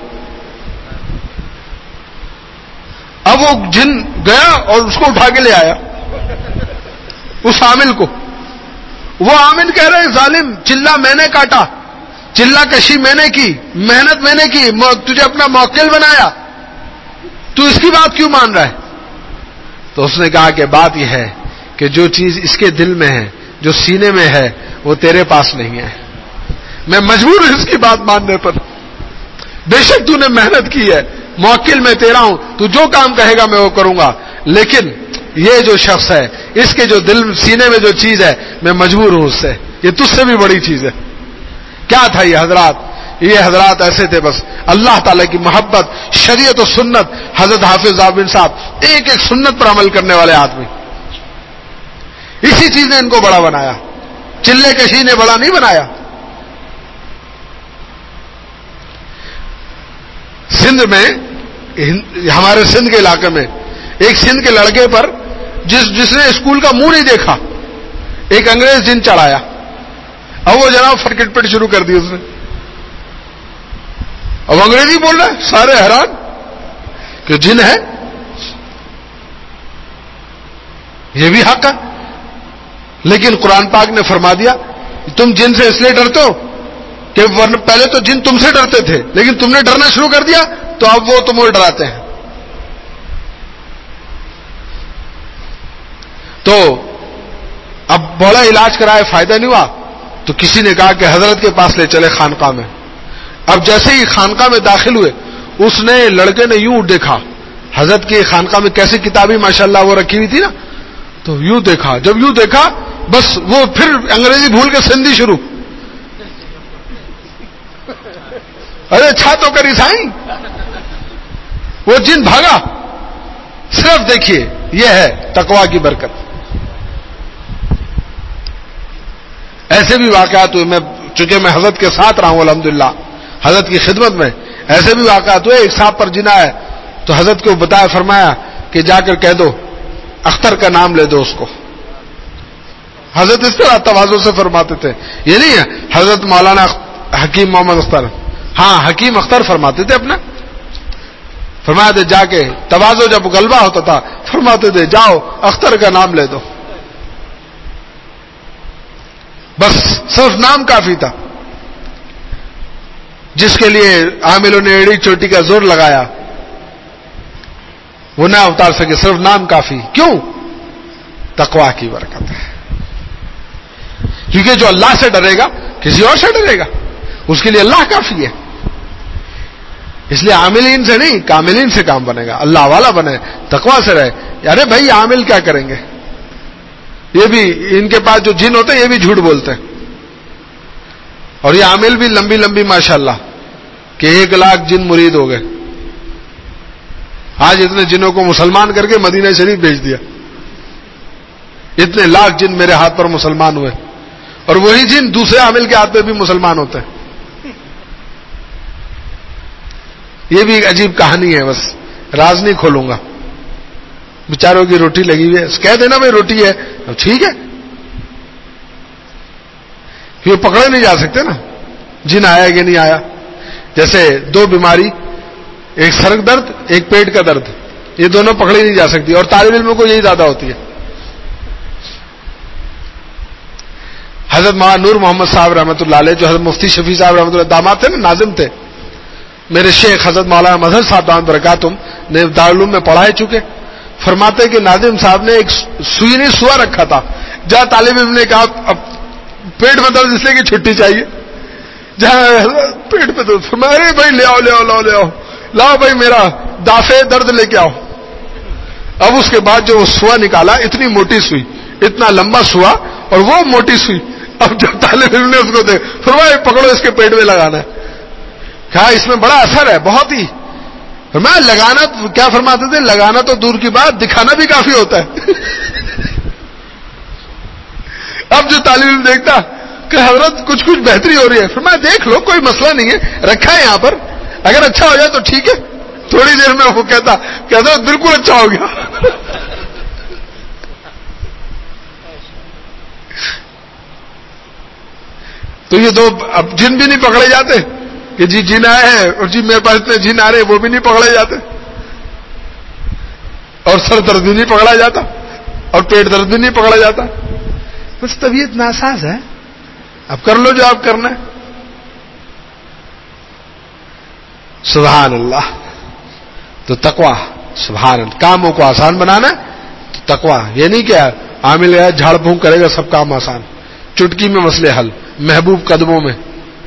اب وہ جن گیا اور اس کو اٹھا کے لے آیا, اس عامل کو. وہ عامل کہہ رہے ظالم, چلا میں نے کاٹا, چلا کشی میں نے کی, محنت میں نے کی, تجھے اپنا موکل بنایا, تو اس کی بات کیوں مان رہا ہے؟ تو اس نے کہا کہ بات یہ ہے کہ جو چیز اس کے دل میں ہے, جو سینے میں ہے, وہ تیرے پاس نہیں ہے. میں مجبور ہوں اس کی بات ماننے پر. بے شک تو نے محنت کی ہے, موکل میں تیرا ہوں, تو جو کام کہے گا میں وہ کروں گا, لیکن یہ جو شخص ہے اس کے جو دل سینے میں جو چیز ہے میں مجبور ہوں اس سے, یہ تجھ سے بھی بڑی چیز ہے. کیا تھا یہ حضرات؟ یہ حضرات ایسے تھے, بس اللہ تعالیٰ کی محبت, شریعت و سنت. حضرت حافظ ضامن صاحب ایک ایک سنت پر عمل کرنے والے آدمی. اسی چیز نے ان کو بڑا بنایا, چلے کشی نے بڑا نہیں بنایا. سندھ میں, ہمارے سندھ کے علاقے میں ایک سندھ کے لڑکے پر جس جس نے اسکول کا منہ نہیں دیکھا, ایک انگریز جن چڑھایا. اب وہ جناب فرکٹ پٹ شروع کر دی اس نے, اب انگریزی بول رہے, سارے حیران کہ جن ہے, یہ بھی حق ہے. لیکن قرآن پاک نے فرما دیا تم جن سے اس لیے ڈرتے ہو کہ ورنہ پہلے تو جن تم سے ڈرتے تھے لیکن تم نے ڈرنا شروع کر دیا تو اب وہ تمہیں ڈراتے ہیں. تو اب بولا علاج کرائے فائدہ نہیں ہوا تو کسی نے کہا کہ حضرت کے پاس لے چلے خانقاہ میں. اب جیسے ہی خانقاہ میں داخل ہوئے اس نے لڑکے نے یوں دیکھا حضرت کی خانقاہ میں کیسی کتابیں ماشاءاللہ وہ رکھی ہوئی تھی نا, تو یوں دیکھا. جب یوں دیکھا بس وہ پھر انگریزی بھول کے سندھی شروع. ارے چھا تو کری سائیں, وہ جن بھاگا. صرف دیکھیے یہ ہے تقویٰ کی برکت. ایسے بھی واقعات ہوئے, میں چونکہ میں حضرت کے ساتھ رہا ہوں الحمدللہ حضرت کی خدمت میں, ایسے بھی واقعات ہوئے. ایک صاحب پر جنا ہے تو حضرت کو بتایا, فرمایا کہ جا کر کہہ دو اختر کا نام لے دو اس کو. حضرت اس طرح تواضع سے فرماتے تھے, یہ نہیں ہے حضرت مولانا حکیم محمد اختر, ہاں حکیم اختر فرماتے تھے اپنا. فرمایا تھے جا کے تواضع جب غلبہ ہوتا تھا فرماتے تھے جاؤ اختر کا نام لے دو. بس صرف نام کافی تھا. جس کے لیے عاملوں نے ایڑی چوٹی کا زور لگایا وہ نہ اتار سکے, صرف نام کافی. کیوں؟ تقویٰ کی برکت ہے. کیونکہ جو اللہ سے ڈرے گا کسی اور سے ڈرے گا, اس کے لیے اللہ کافی ہے. اس لیے عاملین سے نہیں کاملین سے کام بنے گا, اللہ والا بنے, تقویٰ سے رہے. ارے بھائی عامل کیا کریں گے, یہ بھی ان کے پاس جو جن ہوتے ہیں یہ بھی جھوٹ بولتے ہیں. اور یہ عامل بھی لمبی لمبی ماشاءاللہ کہ ایک لاکھ جن مرید ہو گئے. آج اتنے جنوں کو مسلمان کر کے مدینہ شریف بھیج دیا. اتنے لاکھ جن میرے ہاتھ پر مسلمان ہوئے, اور وہی جن دوسرے عامل کے ہاتھ پہ بھی مسلمان ہوتے ہیں. یہ بھی ایک عجیب کہانی ہے, بس راز نہیں کھولوں گا. بیچاروں کی روٹی لگی ہوئی ہے, کہہ دینا بھائی روٹی ہے, ٹھیک ہے. یہ پکڑے نہیں جا سکتے نا جن آیا کہ نہیں آیا. جیسے دو بیماری, ایک سر درد ایک پیٹ کا درد, یہ دونوں پکڑی نہیں جا سکتی, اور طالب علموں کو یہی زیادہ ہوتی ہے. حضرت مولانا نور محمد صاحب رحمۃ اللہ علیہ, جو حضرت مفتی شفیع صاحب رحمۃ اللہ داماد تھے نا, ناظم تھے, میرے شیخ حضرت مولانا مظہر صاحب دامت برکاتہم نے دارالعلوم میں پڑھائے چکے. فرماتے کہ ناظم صاحب نے ایک سوئی نہیں سوا رکھا تھا, جہاں طالب علم نے کہا اب پیٹ میں درد اس لیے کہ چھٹی چاہیے, جہاں پیٹ میں درد, فرمایا ارے بھائی لے آؤ لے آؤ لاؤ لے آؤ لاؤ بھائی میرا دافع درد لے کے آؤ. اب اس کے بعد جو وہ سوا نکالا, اتنی موٹی سوئی, اتنا لمبا سوا اور وہ موٹی سوئی. اب جب طالب علم نے اس کو دیکھ فرمایا پکڑو اس کے پیٹ میں لگانا ہے. کہا اس میں بڑا اثر ہے بہت ہی. میں لگانا کیا فرماتے تھے, لگانا تو دور کی بات, دکھانا بھی کافی ہوتا ہے. اب جو طالب علم دیکھتا کہ حضرت کچھ کچھ بہتری ہو رہی ہے, پھر میں دیکھ لو کوئی مسئلہ نہیں ہے, رکھا ہے یہاں پر, اگر اچھا ہو جائے تو ٹھیک ہے. تھوڑی دیر میں وہ کہتا کہ حضرت بالکل اچھا ہو گیا. تو یہ دو اب جن بھی نہیں پکڑے جاتے کہ جی جن آئے ہیں, اور جی میرے پاس اتنے جن آ رہے وہ بھی نہیں پکڑے جاتے, اور سر درد بھی نہیں پکڑا جاتا, اور پیٹ درد بھی نہیں پکڑا جاتا. بس طبیعت ناساز ہے, اب کر لو جو آپ کرنا ہے. سبحان اللہ. تو تقویٰ, سبحان اللہ, کاموں کو آسان بنانا تو تقویٰ. یہ نہیں کہ عامل ہے جھاڑ پھونک کرے گا سب کام آسان, چٹکی میں مسئلے حل, محبوب قدموں میں.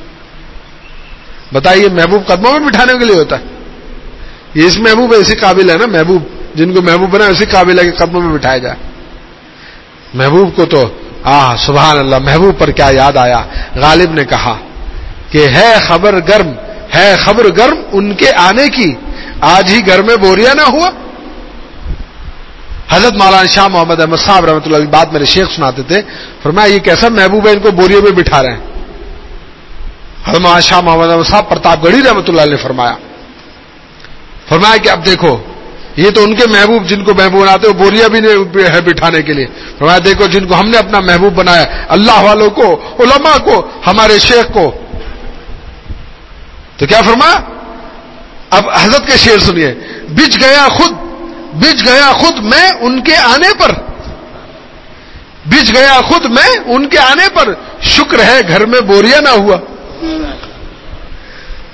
بتائیے محبوب قدموں میں بٹھانے کے لیے ہوتا ہے. یہ اس محبوب ایسی قابل ہے نا, محبوب جن کو محبوب بنا اسی قابل ہے کہ قدموں میں بٹھایا جائے. محبوب کو تو آہ سبحان اللہ, محبوب پر کیا یاد آیا. غالب نے کہا کہ ہے خبر گرم ہے خبر گرم ان کے آنے کی, آج ہی گھر میں بوریا نہ ہوا. حضرت مولانا شاہ محمد احمد صاحب رحمۃ اللہ علیہ بات میرے شیخ سناتے تھے, فرمایا یہ کیسا محبوب ہے ان کو بوریے میں بٹھا رہے ہیں. حضرت مولانا شاہ محمد احمد صاحب پرتاپ گڑھی رحمۃ اللہ علیہ فرمایا فرمایا کہ اب دیکھو یہ تو ان کے محبوب جن کو محبوب بناتے وہ بوریا بھی نہیں ہے بٹھانے کے لیے. فرمایا دیکھو جن کو ہم نے اپنا محبوب بنایا, اللہ والوں کو, علماء کو, ہمارے شیخ کو. تو کیا فرمایا, اب حضرت کے شعر سنیے, بچ گیا خود بچ گیا خود میں ان کے آنے پر, بچ گیا خود میں ان کے آنے پر, شکر ہے گھر میں بوریا نہ ہوا.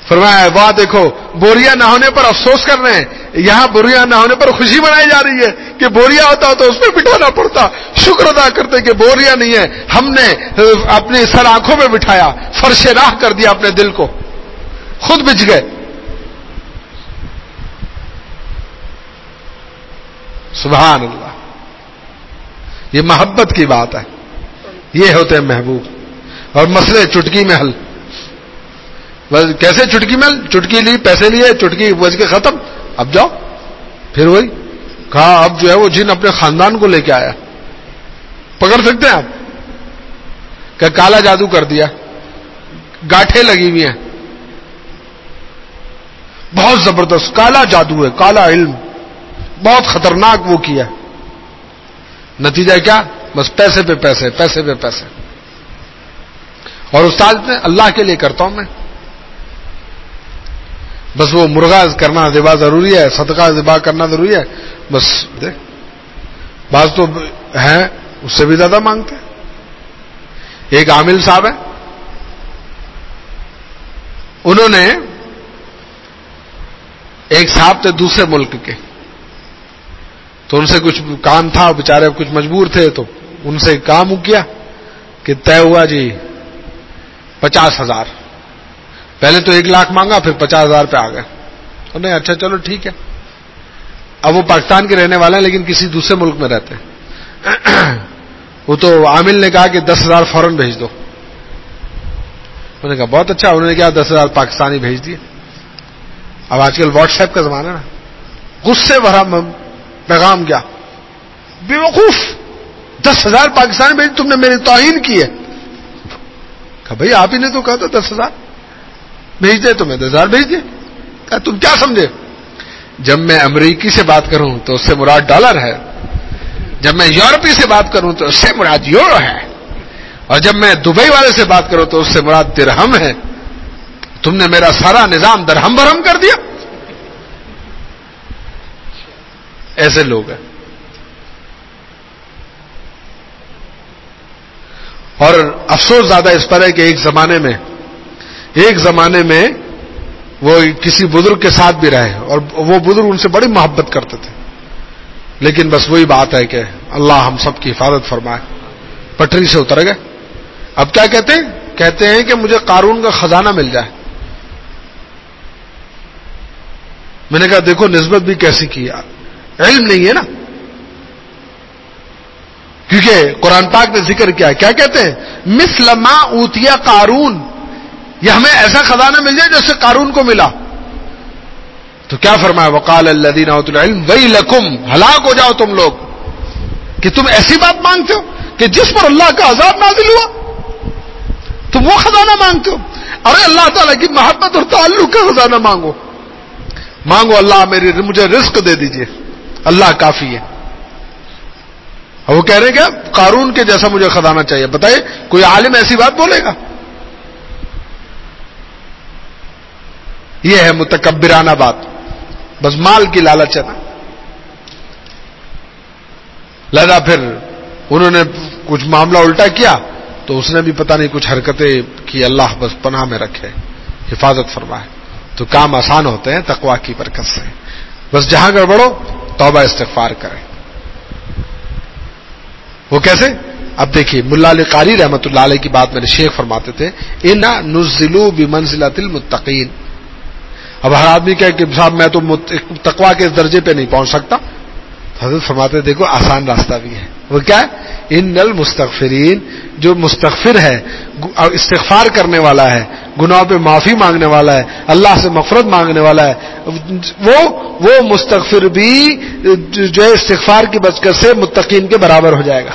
فرمایا واہ دیکھو بوریاں نہ ہونے پر افسوس کر رہے ہیں, یہاں بوریاں نہ ہونے پر خوشی منائی جا رہی ہے کہ بوریا ہوتا تو اس میں بٹھانا پڑتا. شکر ادا کرتے کہ بوریا نہیں ہے, ہم نے اپنی سر آنکھوں میں بٹھایا, فرش راہ کر دیا اپنے دل کو, خود بچ گئے. سبحان اللہ, یہ محبت کی بات ہے, یہ ہوتے ہیں محبوب. اور مسئلے چٹکی میں حل. بس کیسے چٹکی میں حل؟ چٹکی لی, پیسے لیے, چٹکی بج کے ختم. اب جاؤ پھر وہی کہا, اب جو ہے وہ جن اپنے خاندان کو لے کے آیا. پکڑ سکتے ہیں آپ کہ کالا جادو کر دیا, گاٹھیں لگی ہوئی ہیں, بہت زبردست کالا جادو ہے, کالا علم, بہت خطرناک وہ کیا. نتیجہ کیا؟ بس پیسے پہ پیسے, پیسے پہ پیسے. اور استاد نے اللہ کے لیے کرتا ہوں میں, بس وہ مرغا کرنا ذبح ضروری ہے, صدقہ ذبح کرنا ضروری ہے. بس دیکھ بعض تو ہیں اس سے بھی زیادہ مانگتے ہیں. ایک عامل صاحب ہے, انہوں نے ایک صاحب تھے دوسرے ملک کے, تو ان سے کچھ کام تھا, بیچارے کچھ مجبور تھے, تو ان سے کام کیا کہ طے ہوا جی پچاس ہزار. پہلے تو ایک لاکھ مانگا, پھر پچاس ہزار پہ آ گئے. تو نہیں اچھا چلو ٹھیک ہے. اب وہ پاکستان کے رہنے والے ہیں لیکن کسی دوسرے ملک میں رہتے ہیں. وہ تو عامل نے کہا کہ دس ہزار فوراً بھیج دو. انہوں نے کہا بہت اچھا. انہوں نے کہا دس ہزار پاکستانی بھیج دیے. اب آج کل واٹس ایپ کا زمانہ ہے نا, غصے بھرا پیغام کیا, بیوقوف, دس ہزار پاکستانی بھیج, تم نے میری توہین کی ہے. کہا بھائی آپ ہی نے تو کہا تھا دس ہزار بھیج دے, تو میں دس ہزار بھیج دیا. کہا تم کیا سمجھے, جب میں امریکی سے بات کروں تو اس سے مراد ڈالر ہے, جب میں یورپی سے بات کروں تو اس سے مراد یورو ہے, اور جب میں دبئی والے سے بات کروں تو اس سے مراد درہم ہے. تم نے میرا سارا نظام درہم برہم کر دیا. ایسے لوگ ہیں. اور افسوس زیادہ اس پر ہے کہ ایک زمانے میں ایک زمانے میں وہ کسی بزرگ کے ساتھ بھی رہے, اور وہ بزرگ ان سے بڑی محبت کرتے تھے, لیکن بس وہی بات ہے کہ اللہ ہم سب کی حفاظت فرمائے, پٹری سے اتر گئے. اب کیا کہتے ہیں؟ کہتے ہیں کہ مجھے قارون کا خزانہ مل جائے. میں نے کہا دیکھو نسبت بھی کیسی کی, علم نہیں ہے نا, کیونکہ قرآن پاک نے ذکر کیا, کیا کہتے ہیں, مثل ما اوتیا قارون, یہ ہمیں ایسا خزانہ مل جائے جیسے قارون کو ملا. تو کیا فرمایا, وقال الذین اوتوا العلم ویلکم, ہلاک ہو جاؤ تم لوگ کہ تم ایسی بات مانگتے ہو کہ جس پر اللہ کا عذاب نازل ہوا, تم وہ خزانہ مانگتے ہو. ارے اللہ تعالیٰ کی محبت اور تعلق کا خزانہ مانگو. مانگو اللہ میری مجھے رزق دے دیجئے, اللہ کافی ہے. اور وہ کہہ رہے ہیں کیا قارون کے جیسا مجھے خزانہ چاہیے. بتائیے کوئی عالم ایسی بات بولے گا؟ یہ ہے متکبرانہ بات, بس مال کی لالچ ہے نا. لہذا پھر انہوں نے کچھ معاملہ الٹا کیا تو اس نے بھی پتہ نہیں کچھ حرکتیں کی. اللہ بس پناہ میں رکھے, حفاظت فرمائے. تو کام آسان ہوتے ہیں تقویٰ کی برکت سے. بس جہاں گڑبڑو توبہ استغفار کریں. وہ کیسے؟ اب دیکھیے ملا علی قاری رحمۃ اللہ علیہ کی بات میرے شیخ فرماتے تھے, انا نزلوا بمنزلۃ المتقین. اب ہر آدمی کہے کہ صاحب میں تو تقویٰ کے اس درجے پہ نہیں پہنچ سکتا. حضرت فرماتے ہیں دیکھو آسان راستہ بھی ہے. وہ کیا ہے؟ ان المستغفرین, جو مستغفر ہے, استغفار کرنے والا ہے, گناہوں پہ معافی مانگنے والا ہے, اللہ سے مغفرت مانگنے والا ہے, وہ وہ مستغفر بھی جو ہے استغفار کی برکت سے متقین کے برابر ہو جائے گا.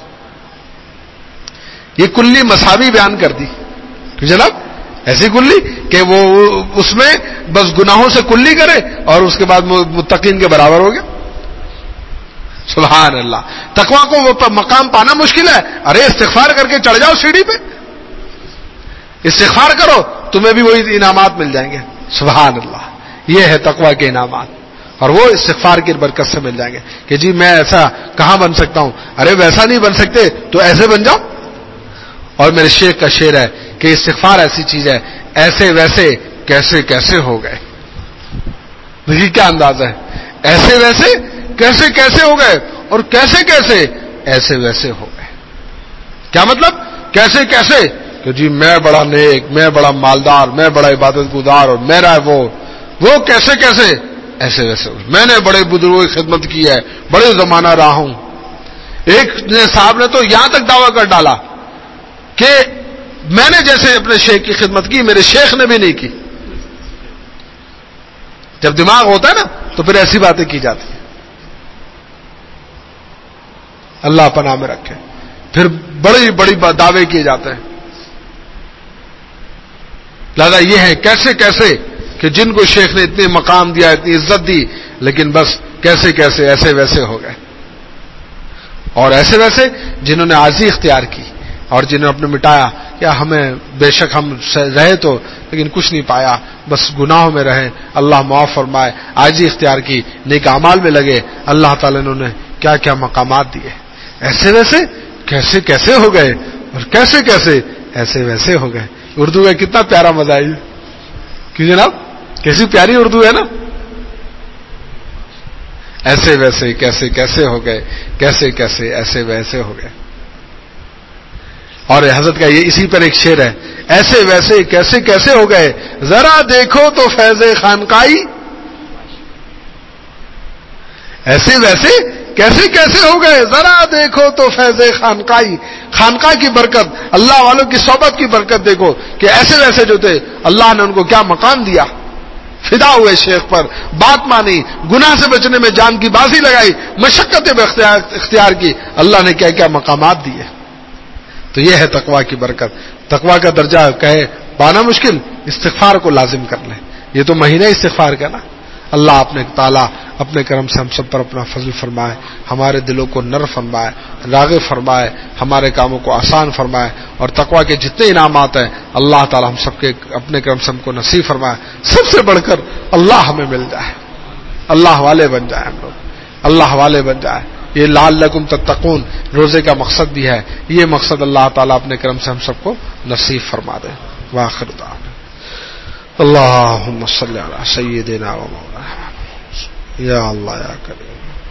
یہ کلی مساوی بیان کر دی جناب, ایسی کلی کہ وہ اس میں بس گناہوں سے کلی کرے اور اس کے بعد متقین کے برابر ہو گیا. سبحان اللہ. تقویٰ کو وہ مقام پانا مشکل ہے. ارے استغفار کر کے چڑھ جاؤ سیڑھی پہ, استغفار کرو تمہیں بھی وہی انعامات مل جائیں گے. سبحان اللہ. یہ ہے تقویٰ کے انعامات, اور وہ استغفار کی برکت سے مل جائیں گے. کہ جی میں ایسا کہاں بن سکتا ہوں, ارے ویسا نہیں بن سکتے تو ایسے بن جاؤ. اور میرے شیخ کا شعر ہے کہ استغفار ایسی چیز ہے, ایسے ویسے کیسے کیسے ہو گئے. دیکھیے کیا انداز ہے, ایسے ویسے کیسے کیسے ہو گئے, اور کیسے کیسے ایسے ویسے ہو گئے. کیا مطلب کیسے کیسے, کہ جی میں بڑا نیک, میں بڑا مالدار, میں بڑا عبادت گزار, اور میرا وہ وہ کیسے کیسے ایسے ویسے, میں نے بڑے بزرگوں کی خدمت کی ہے, بڑے زمانہ رہا ہوں. ایک صاحب نے تو یہاں تک دعویٰ کر ڈالا کہ میں نے جیسے اپنے شیخ کی خدمت کی میرے شیخ نے بھی نہیں کی. جب دماغ ہوتا ہے نا تو پھر ایسی باتیں کی جاتی ہیں. اللہ پناہ میں رکھے. پھر بڑی بڑی دعوے کیے جاتے ہیں. لہذا یہ ہے کیسے کیسے کہ جن کو شیخ نے اتنے مقام دیا, اتنی عزت دی, لیکن بس کیسے کیسے ایسے ویسے ہو گئے. اور ایسے ویسے جنہوں نے عاجزی اختیار کی اور جنہوں نے اپنے مٹایا, کیا ہمیں بے شک ہم رہے تو لیکن کچھ نہیں پایا, بس گناہوں میں رہے, اللہ معاف فرمائے. عاجزی اختیار کی, نیک اعمال میں لگے, اللہ تعالیٰ نے انہیں کیا کیا مقامات دیے. ایسے ویسے کیسے کیسے ہو گئے, اور کیسے کیسے ایسے ویسے ہو گئے. اردو کا کتنا پیارا مزہ ہے کہ جناب, کیسی پیاری اردو ہے نا. ایسے ویسے کیسے کیسے ہو گئے, کیسے کیسے ایسے ویسے ہو گئے. اور حضرت کا یہ اسی پر ایک شعر ہے, ایسے ویسے کیسے کیسے ہو گئے, ذرا دیکھو تو فیض خانقائی. ایسے ویسے کیسے کیسے ہو گئے, ذرا دیکھو تو فیض خانقائی. خانقاہ کی برکت, اللہ والوں کی صحبت کی برکت دیکھو کہ ایسے ویسے جو تھے اللہ نے ان کو کیا مقام دیا. فدا ہوئے شیخ پر, بات مانی, گناہ سے بچنے میں جان کی بازی لگائی, مشقتیں اختیار کی, اللہ نے کیا کیا مقامات دیے. تو یہ ہے تقویٰ کی برکت. تقویٰ کا درجہ کہے پانا مشکل, استغفار کو لازم کر لیں. یہ تو مہینہ استغفار کا نا. اللہ اپنے تعالیٰ اپنے کرم سے ہم سب پر اپنا فضل فرمائے, ہمارے دلوں کو نر فرمائے, راغب فرمائے, ہمارے کاموں کو آسان فرمائے, اور تقویٰ کے جتنے انعامات ہیں اللہ تعالیٰ ہم سب کے اپنے کرم سے ہم کو نصیب فرمائے. سب سے بڑھ کر اللہ ہمیں مل جائے, اللہ والے بن جائے, ہم لوگ اللہ والے بن جائے. یہ لعلکم تتقون روزے کا مقصد بھی ہے. یہ مقصد اللہ تعالیٰ اپنے کرم سے ہم سب کو نصیب فرما دے. وآخر دعوانا اللہم صلی علی سیدنا و مولانا. یا اللہ یا کریم.